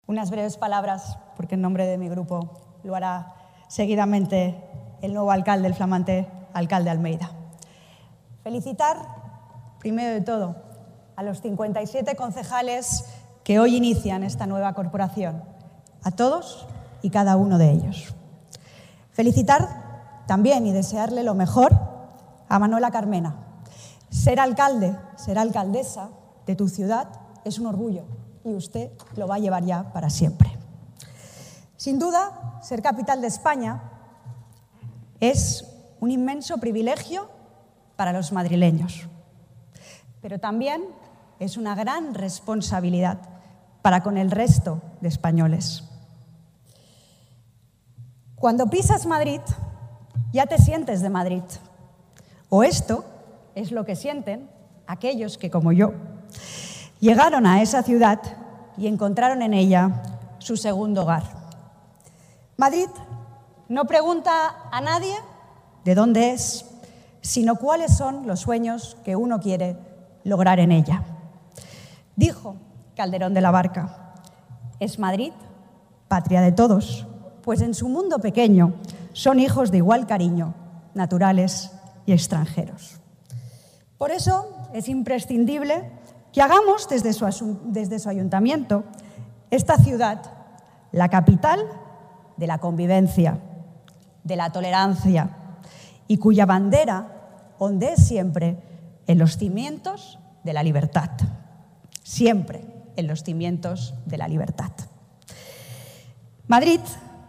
Unas breves palabras, porque en nombre de mi grupo lo hará seguidamente el nuevo alcalde, el flamante alcalde Almeida. Felicitar, primero de todo, a los 57 concejales que hoy inician esta nueva corporación, a todos y cada uno de ellos. Felicitar también y desearle lo mejor a Manuela Carmena. Ser alcalde, ser alcaldesa de tu ciudad es un orgullo y usted lo va a llevar ya para siempre. Sin duda, ser capital de España es un inmenso privilegio para los madrileños, pero también es una gran responsabilidad para con el resto de españoles. Cuando pisas Madrid, ya te sientes de Madrid. O esto es lo que sienten aquellos que, como yo, llegaron a esa ciudad y encontraron en ella su segundo hogar. Madrid no pregunta a nadie de dónde es, sino cuáles son los sueños que uno quiere lograr en ella. Dijo Calderón de la Barca: es Madrid, patria de todos, pues en su mundo pequeño son hijos de igual cariño, naturales y extranjeros. Por eso es imprescindible que hagamos desde su ayuntamiento esta ciudad la capital de la convivencia, de la tolerancia y cuya bandera ondee siempre en los cimientos de la libertad. Siempre en los cimientos de la libertad. Madrid,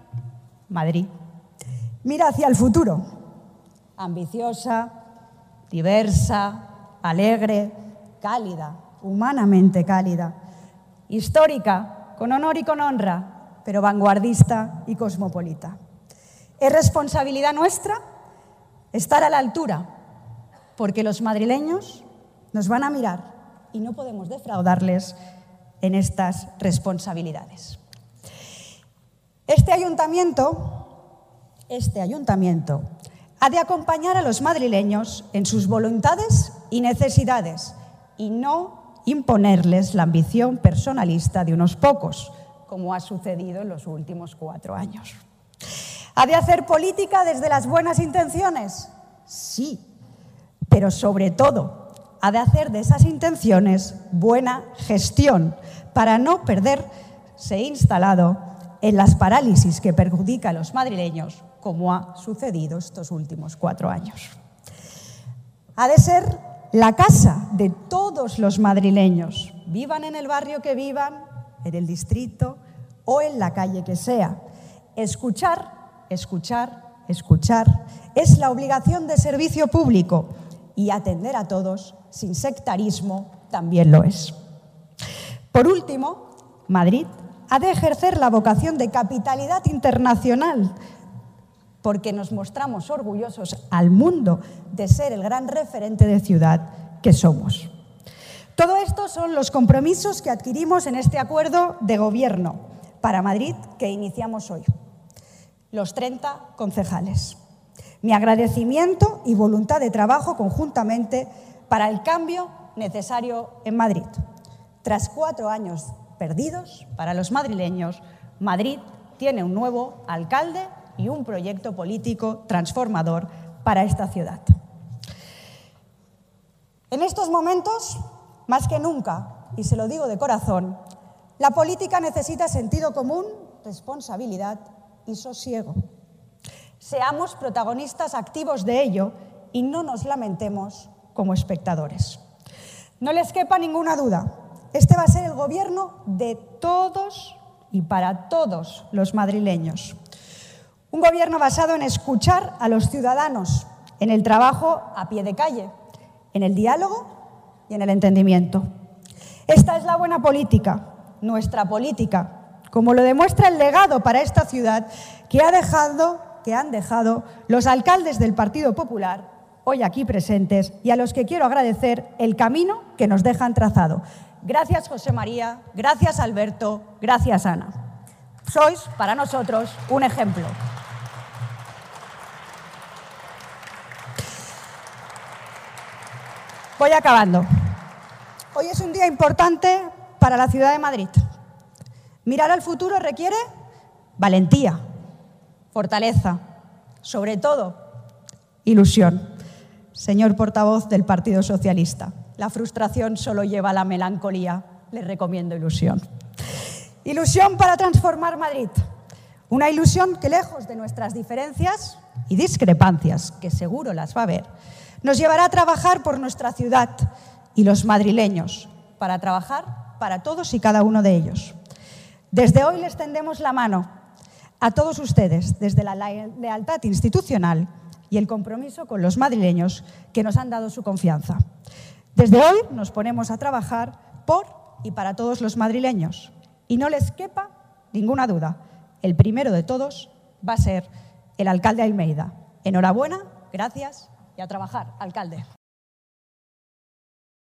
mira hacia el futuro, ambiciosa, diversa, alegre, cálida, humanamente cálida, histórica, con honor y con honra, pero vanguardista y cosmopolita. Es responsabilidad nuestra estar a la altura, porque los madrileños nos van a mirar y no podemos defraudarles en estas responsabilidades. Este ayuntamiento ha de acompañar a los madrileños en sus voluntades y necesidades y no imponerles la ambición personalista de unos pocos, como ha sucedido en los últimos 4 años. ¿Ha de hacer política desde las buenas intenciones? Sí, pero sobre todo ha de hacer de esas intenciones buena gestión para no perderse instalado en las parálisis que perjudica a los madrileños, como ha sucedido estos últimos 4 años. Ha de ser la casa de todos los madrileños, vivan en el barrio que vivan, en el distrito o en la calle que sea. Escuchar es la obligación de servicio público y atender a todos sin sectarismo también lo es. Por último, Madrid ha de ejercer la vocación de capitalidad internacional, porque nos mostramos orgullosos al mundo de ser el gran referente de ciudad que somos. Todo esto son los compromisos que adquirimos en este acuerdo de gobierno para Madrid que iniciamos hoy, los 30 concejales. Mi agradecimiento y voluntad de trabajo conjuntamente para el cambio necesario en Madrid. Tras 4 años perdidos para los madrileños, Madrid tiene un nuevo alcalde y un proyecto político transformador para esta ciudad. En estos momentos, más que nunca, y se lo digo de corazón, la política necesita sentido común, responsabilidad y sosiego. Seamos protagonistas activos de ello y no nos lamentemos como espectadores. No les quepa ninguna duda, este va a ser el gobierno de todos y para todos los madrileños. Un gobierno basado en escuchar a los ciudadanos, en el trabajo a pie de calle, en el diálogo y en el entendimiento. Esta es la buena política, nuestra política, como lo demuestra el legado para esta ciudad que han dejado los alcaldes del Partido Popular, hoy aquí presentes, y a los que quiero agradecer el camino que nos dejan trazado. Gracias, José María, gracias, Alberto, gracias, Ana. Sois, para nosotros, un ejemplo. Voy acabando. Hoy es un día importante para la ciudad de Madrid. Mirar al futuro requiere valentía, fortaleza, sobre todo, ilusión. Señor portavoz del Partido Socialista, la frustración solo lleva a la melancolía. Les recomiendo ilusión. Ilusión para transformar Madrid. Una ilusión que, lejos de nuestras diferencias y discrepancias, que seguro las va a haber, nos llevará a trabajar por nuestra ciudad y los madrileños, para trabajar para todos y cada uno de ellos. Desde hoy les tendemos la mano a todos ustedes, desde la lealtad institucional y el compromiso con los madrileños que nos han dado su confianza. Desde hoy nos ponemos a trabajar por y para todos los madrileños. Y no les quepa ninguna duda, el primero de todos va a ser el alcalde Almeida. Enhorabuena, gracias y a trabajar, alcalde.